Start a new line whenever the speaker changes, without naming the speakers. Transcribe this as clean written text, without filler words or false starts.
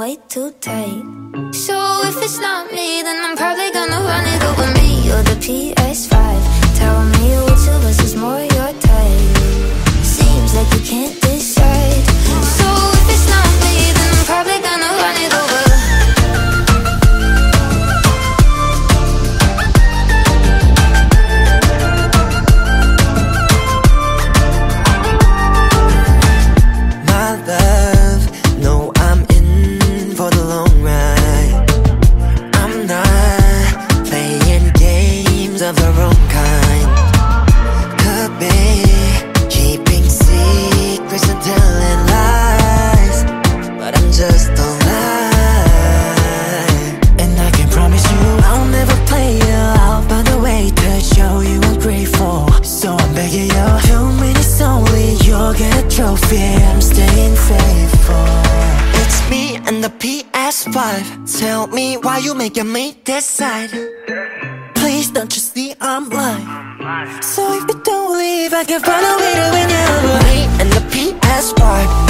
way too tight. So if it's not me, then I'm probably gonna run it over me or the PS5. Tell me which of us is more your type. Seems like you can't decide. So if it's not me, then I'm probably gonna run it over.
My love, no, I'm in for the long ride. I'm not playing games of the wrong kind. Could be keeping secrets and telling lies, but I'm just alive. And I can promise you I'll never play you out by the way to show you ungrateful. So I'm begging you, 2 minutes only, you'll get a trophy. I'm staying faithful. It's me and the PS5. Tell me why you making me decide. Please don't you see I'm lying? So if you don't leave, I can find a way to win you. Me and the PS5.